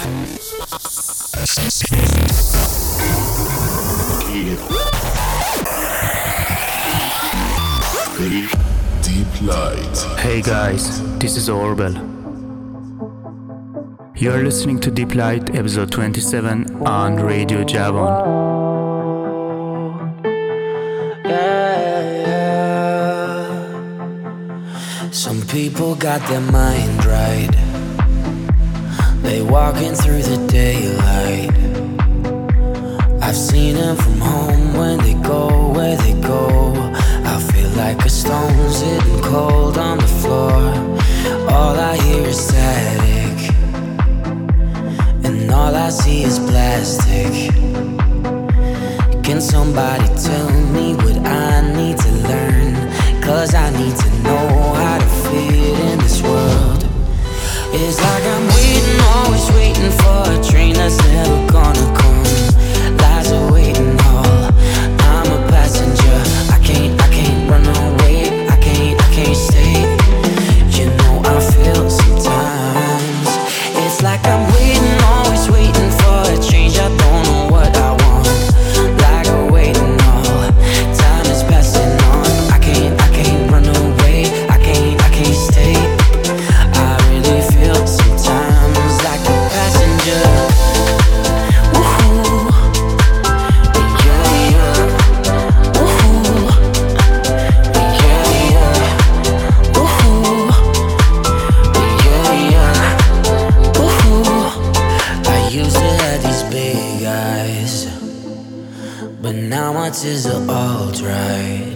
Deep Light. Hey guys, this is Orbel. You are listening to Deep Light episode 27 on Radio Javon. Some people got their mind right. They walking through the daylight. I've seen them from home when they go where they go. I feel like a stone sitting cold on the floor. All I hear is static, and all I see is plastic. Can somebody tell me what I need to learn? 'Cause I need to know how to fit in this world. It's like I'm waiting, always waiting for a train that's never gonna come. Lies are waiting all. I'm a passenger. I can't run away. I can't stay. You know I feel sometimes. It's like I'm waiting, always waiting for a change. I don't know what I want. Like a waiting all. Time is passing on. I can't run away. I can't stay. I really feel sometimes like a passenger. Woohoo. Yeah, yeah. Woohoo. Yeah, yeah. Woohoo. Yeah, yeah. Woohoo. I used to have these big eyes, but now my tears are all dried.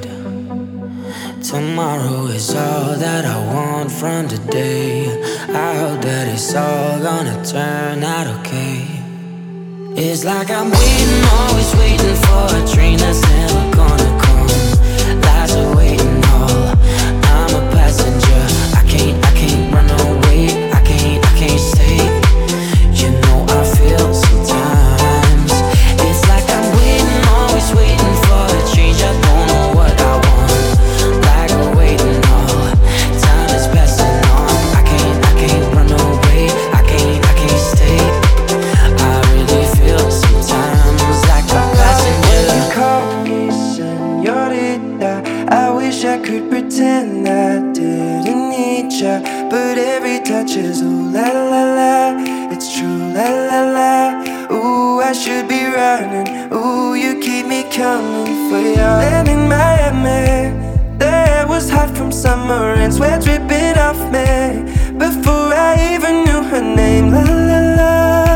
Tomorrow is all that I want from today. I hope that it's all gonna turn out okay. It's like I'm waiting, always waiting for a train that's never gonna come. Lies are waiting all. I'm a passenger. I can't run away. I can't stay. You know I feel sometimes. It's like I'm waiting, always waiting for a change. I don't know what I want. Like a waiting all. Time is passing on. I can't run away. I can't stay. I really feel sometimes like a passenger. When you call me señorita, I wish I could pretend I didn't need ya, but every touch is ooh la la la. It's true la la la. Ooh, I should be running. Ooh, you keep me coming for ya. And in Miami, the air was hot from summer and sweat dripping off me before I even knew her name. La la la.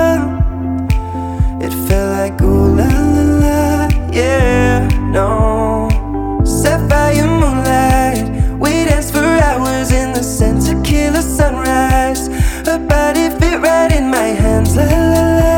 It felt like ooh la la la, yeah, no. Sapphire moonlight, we danced for hours in the scent tequila sunrise. Her body fit right in my hands, la la la.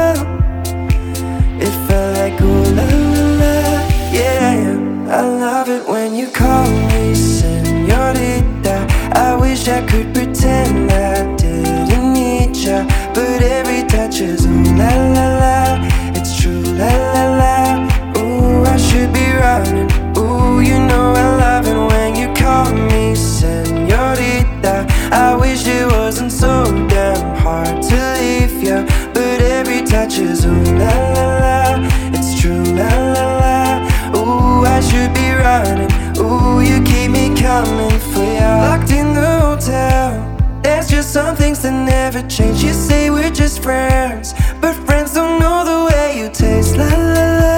It felt like ooh la la la, yeah. I love it when you call me señorita. I wish I could pretend I didn't need ya, but every touch is ooh la la la. It's true la la la. Ooh, I should be running. Ooh, you know I love it when you call me señorita. I wish it wasn't so damn hard to leave ya, but every touch is ooh la la la. It's true la la la. Ooh, I should be running. Ooh, you keep me coming for ya. Locked in the hotel, there's just some things that never change. You say we're just friends, but friends don't know the way you taste. La la la.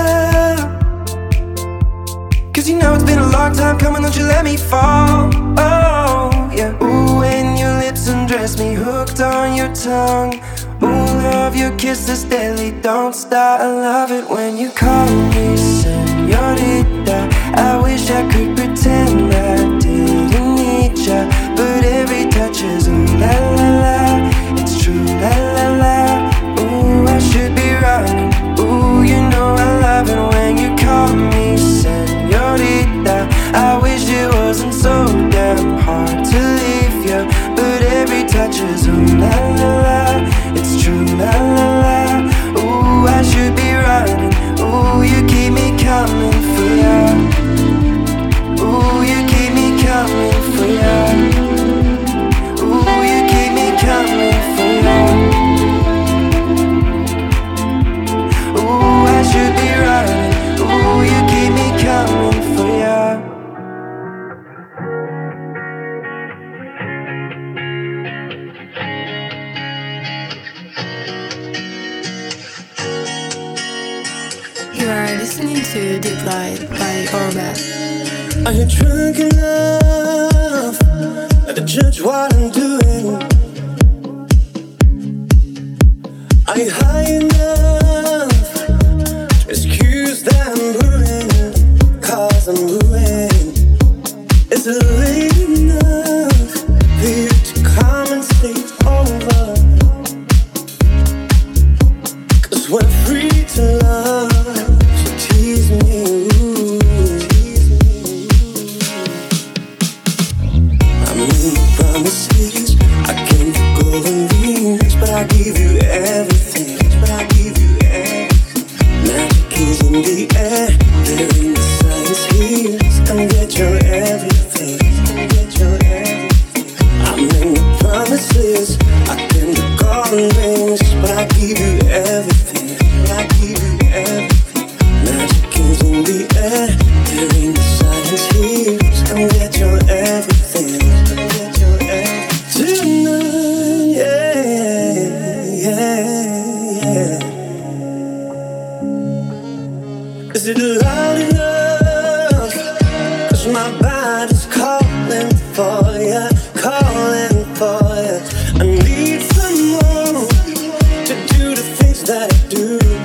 'Cause you know it's been a long time coming, don't you let me fall. Oh, yeah. Ooh, when your lips undress me, hooked on your tongue. Ooh, love your kisses deadly, don't stop. I love it when you call me señorita. I wish I could pretend I didn't need ya, but every touch is ooh la la la. It's true la la la. Ooh, I should be running. Ooh, you know I love it when you call me señorita. I wish it wasn't so damn hard to leave ya, but every touch is ooh la la la. It's true la la la. Ooh, I should be running. Ooh, you keep me coming for ya. Ooh, you keep me coming for ya. listening to Deep Light by Orbit. Are you drunk enough to judge what I'm doing? Are you high enough to excuse that I'm moving? 'Cause I'm moving. Is it late enough for you to come and sleep over? 'Cause we're free to love, so tease me. I made promises, I came for golden rings, but I give you everything. Magic is in the air, there ain't the science here. Come get your everything. I made promises, I came for golden rings, but I give you everything. Magic is in the air, there ain't the science here. Come get your everything. Tonight, yeah. Is it loud enough? 'Cause my body's calling for ya. I need someone to do the things that I do.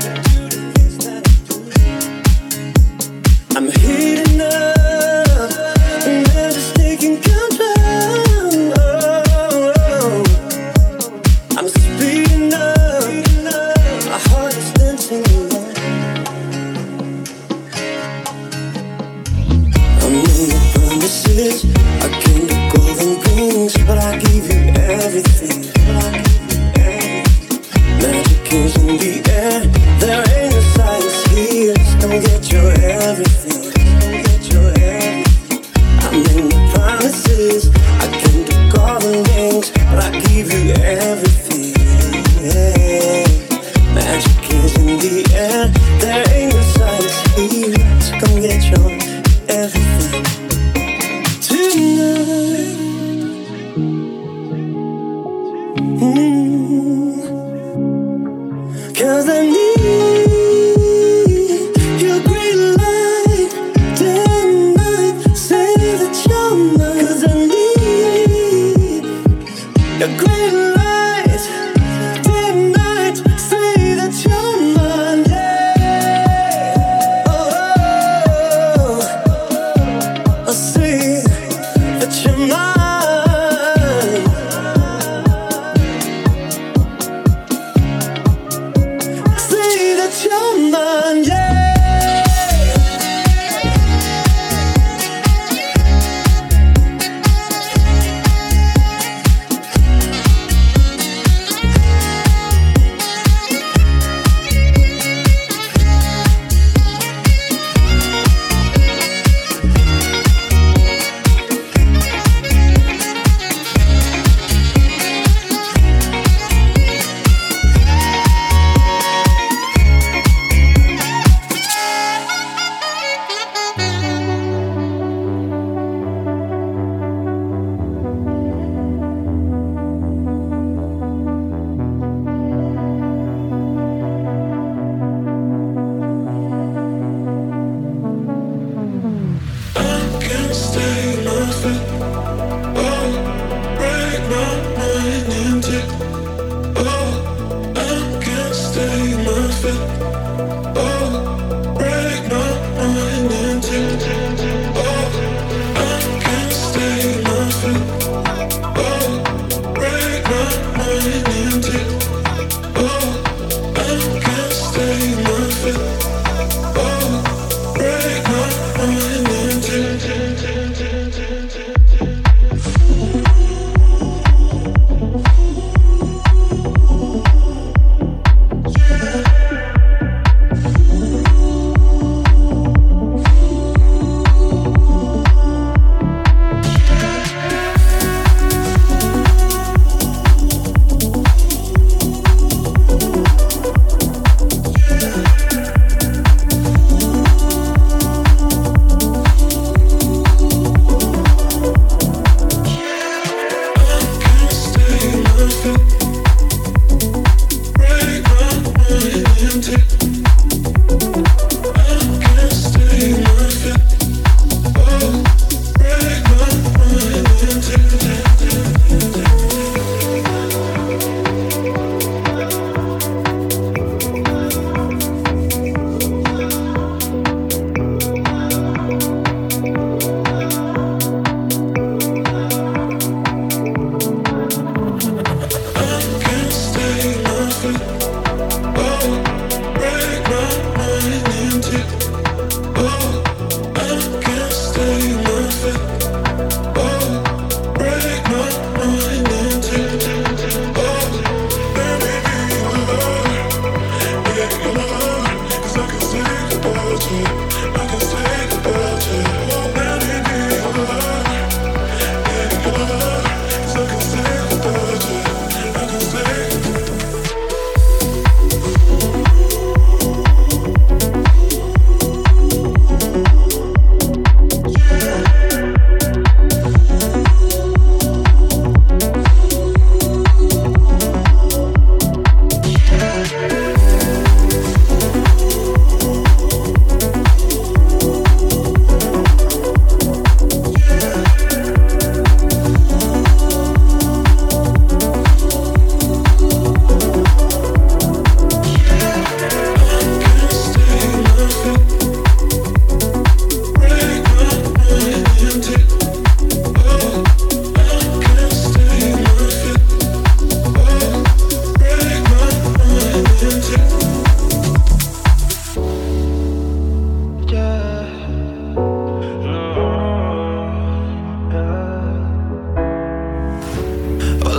I'm heating up, and they're just taking control. I'm speeding up, my heart is dancing alone. I made promises, I came to golden rings, but I give you everything. Magic is in the air, there ain't no science here. Come get your everything. I made promises, I came to golden rings, but I give you everything. Magic is in the air, there ain't no science here. So come get your everything tonight. Cause I need your green light day and night. Say that you're mine. 'Cause I need your green light day and night. Say that you're mine. Yeah. Oh, I say that you're mine. You're mine, yeah.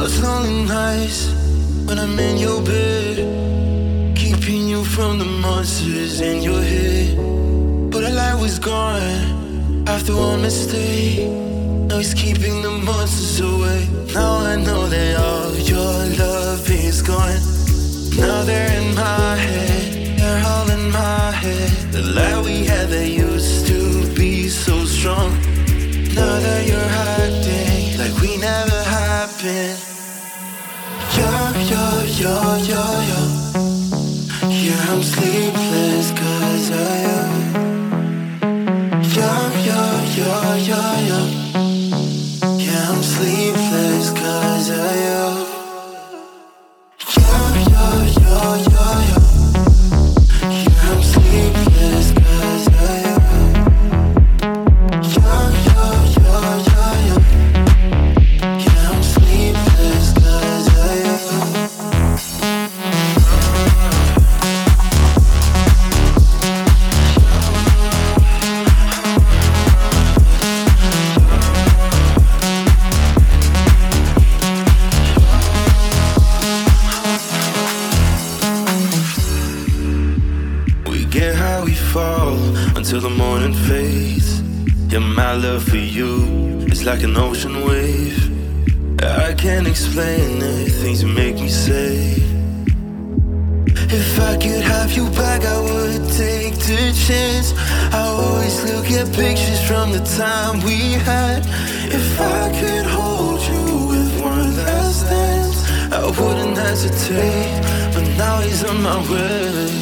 Those lonely nights when I'm in your bed, keeping you from the monsters in your head. But the light was gone after one mistake. Now he's keeping the monsters away. Now I know that all your love is gone. Now they're in my head, they're all in my head. The light we had that used to be so strong. Now that you're hiding like we never happened. Yeah, I'm sleepless cause of you. Yeah, I'm sleepless cause of you. Yeah, I'm sleepless cause of you. Yeah, I'm sleepless cause of you. Until the morning fades. Yeah, my love for you is like an ocean wave. I can't explain the things you make me say. If I could have you back, I would take the chance. I always look at pictures from the time we had. If I could hold you with one last dance, I wouldn't hesitate. But now he's on my way.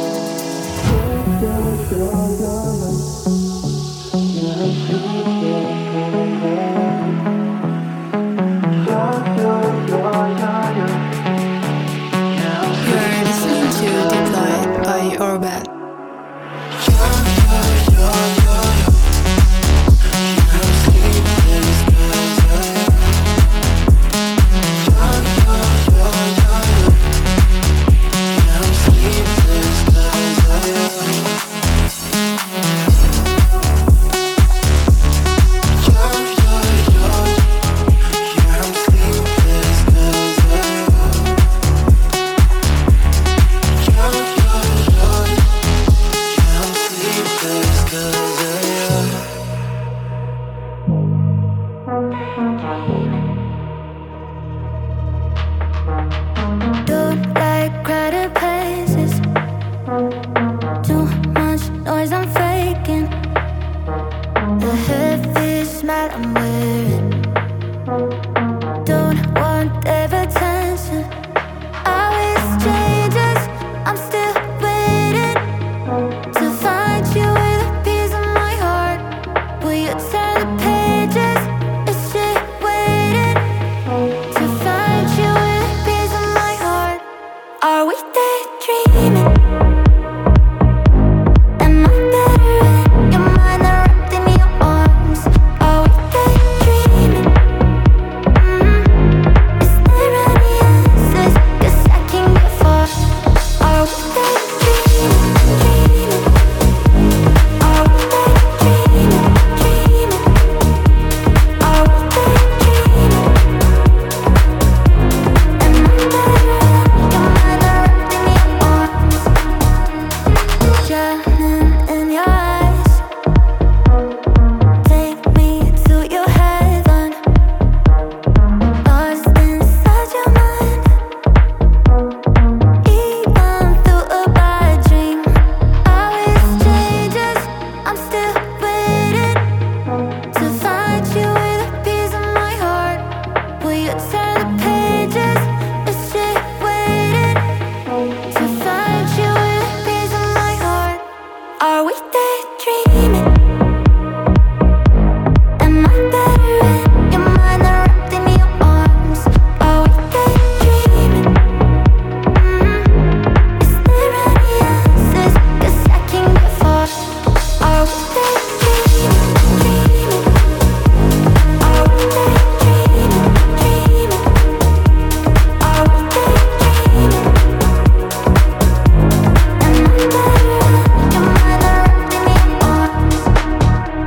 You're listening to Deployed by Orbit.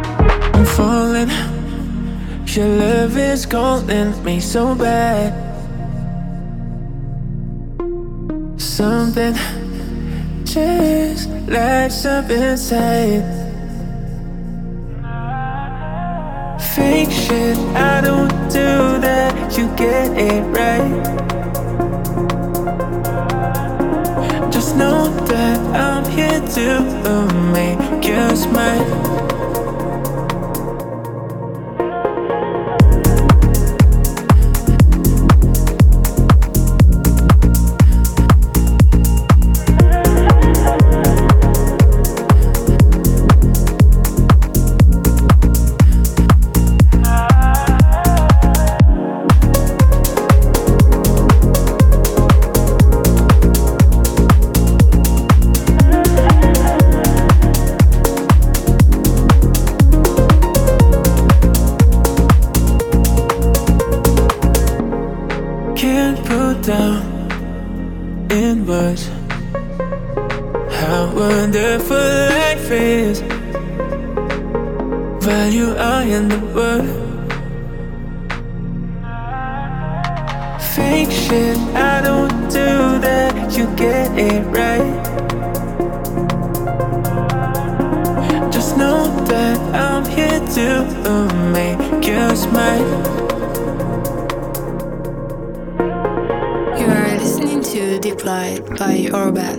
Your love is calling me so bad. Something just lights up inside. Fake shit, I don't do that. You get it right. Just know that I'm here to make you smile. Down in words how wonderful life is, value I in the world. Fake shit, I don't do that. You get it right. Just know that I'm here to make you smile. You are listening to Deep Light by Orbat.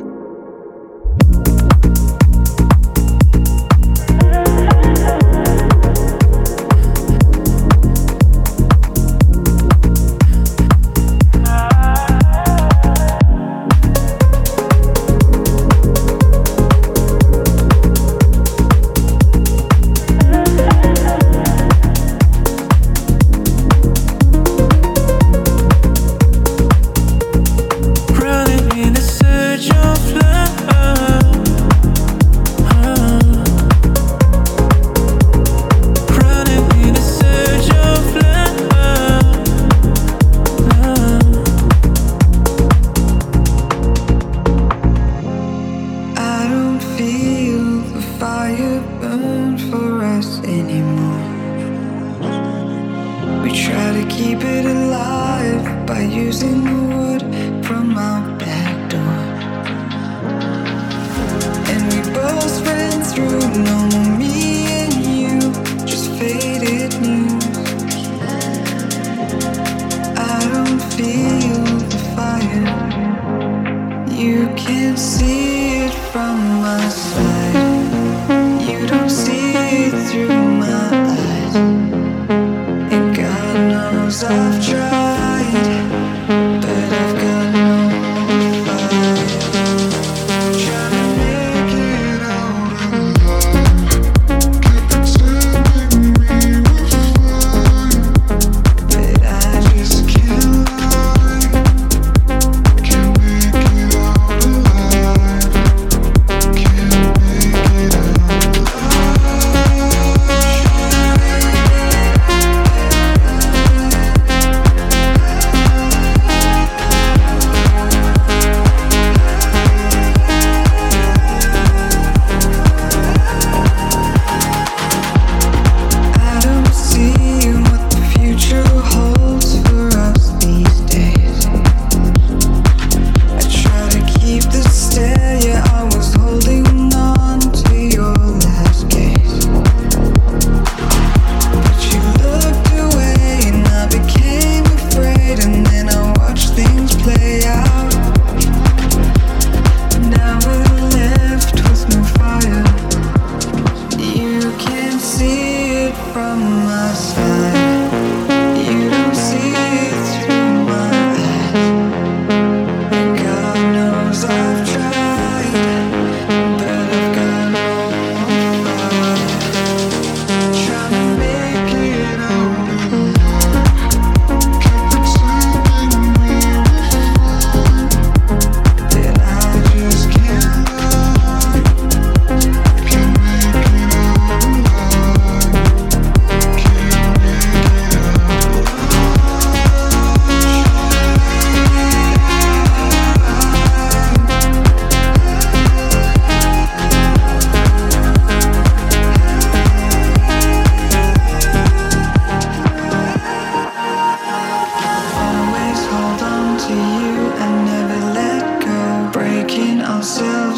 I've tried, but I've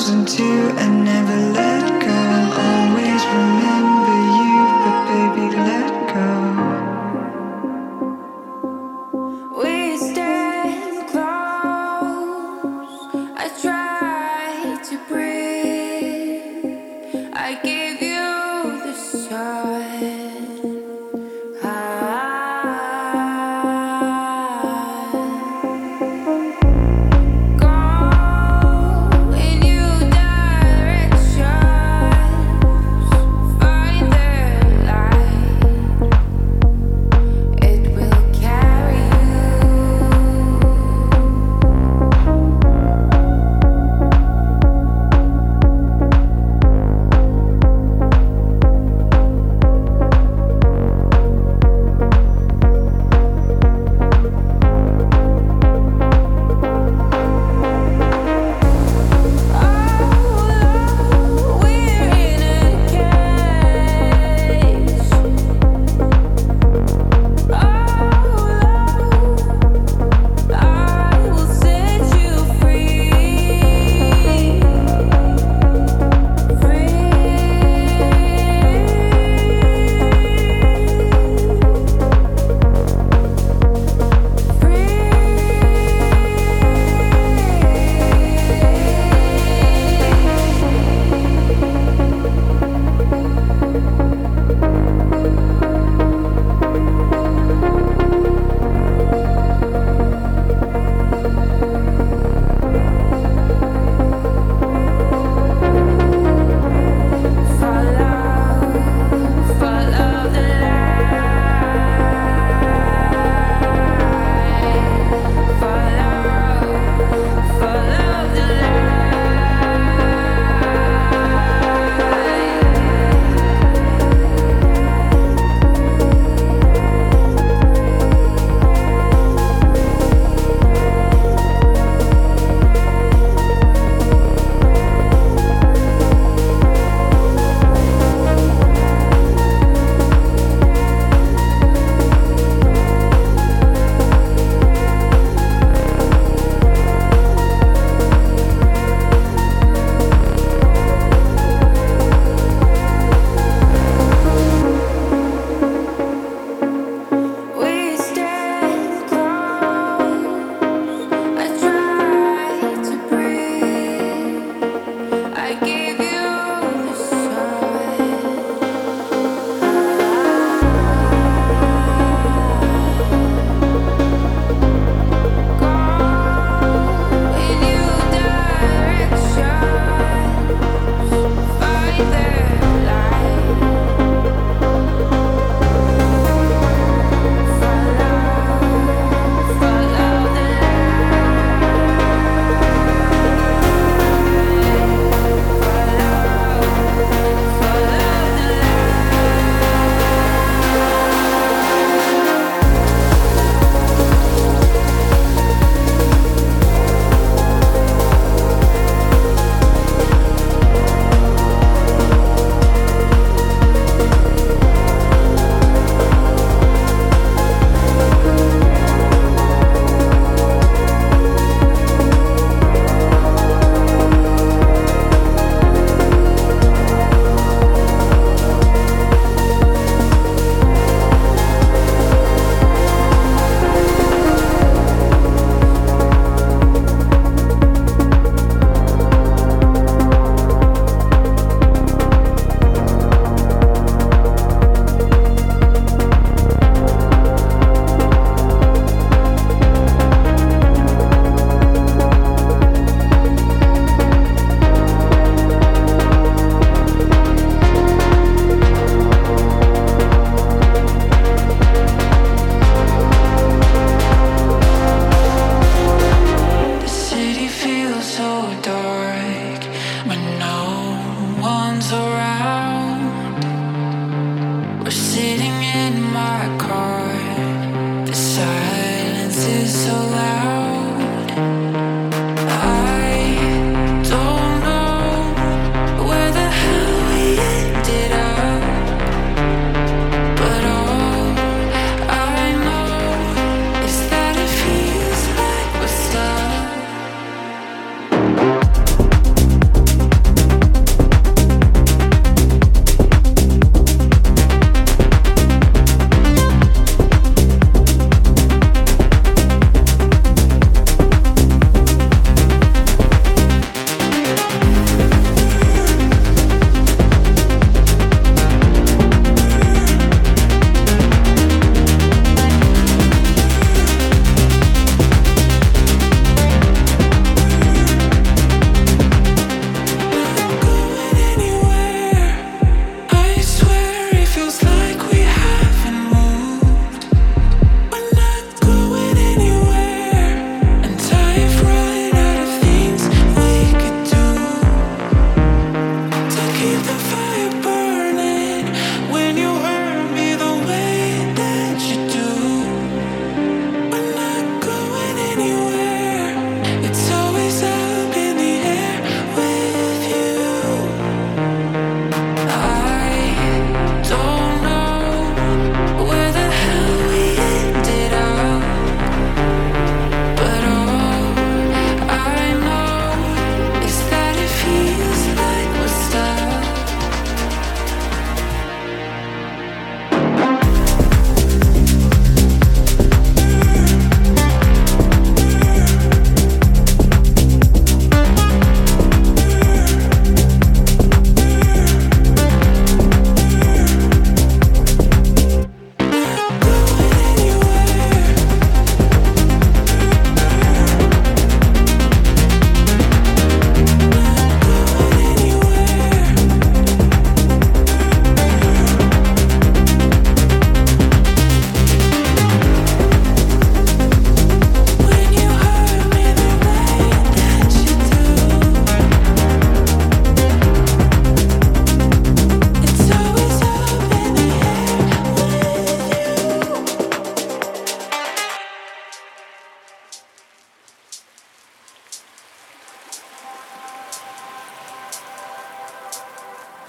chosen to and never let go. I'll always remember you, but baby, let go. We stand close. I try to breathe. I give you the sun. Go in new direction.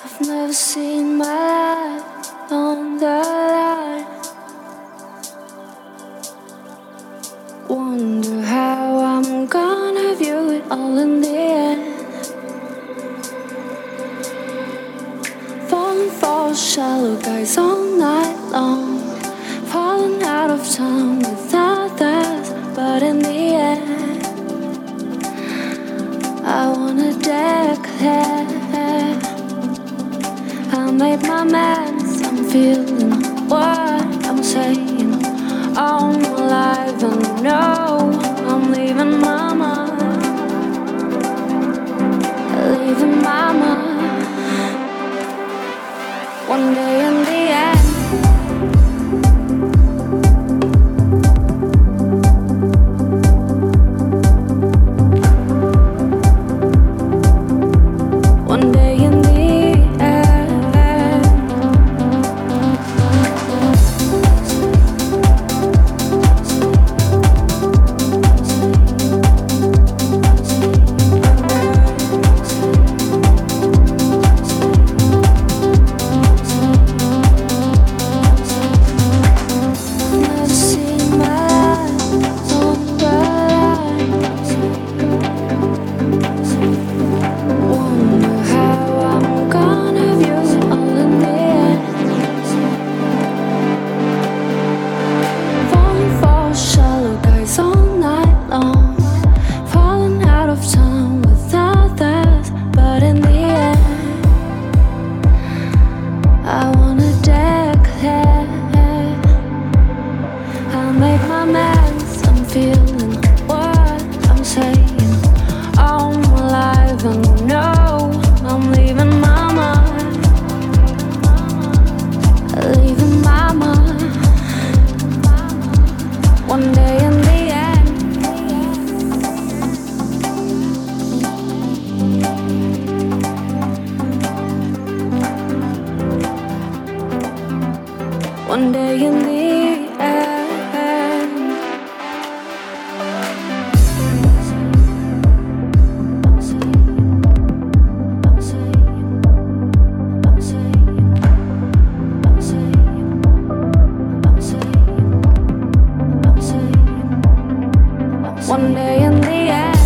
I've never seen my life on the line. Wonder how I'm gonna view it all in the end. Falling for shallow guys all night long. Falling out of time with others, but in the end I wanna declare I made my meds, I'm feeling what I'm saying. I'm alive and know I'm leaving mama, leaving mama. One day in the end. One day in the one day in the one day in the end.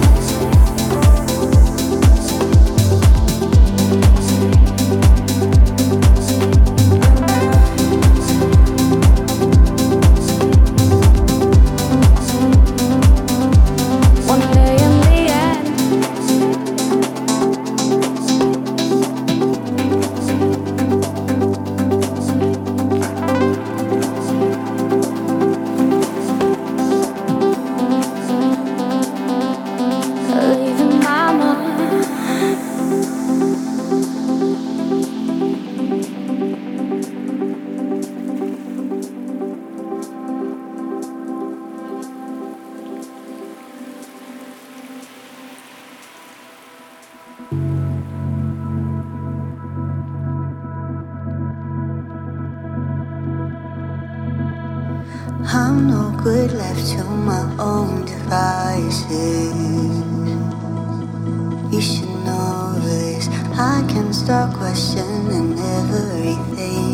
I'm no good left to my own devices. You should know this. I can start questioning everything.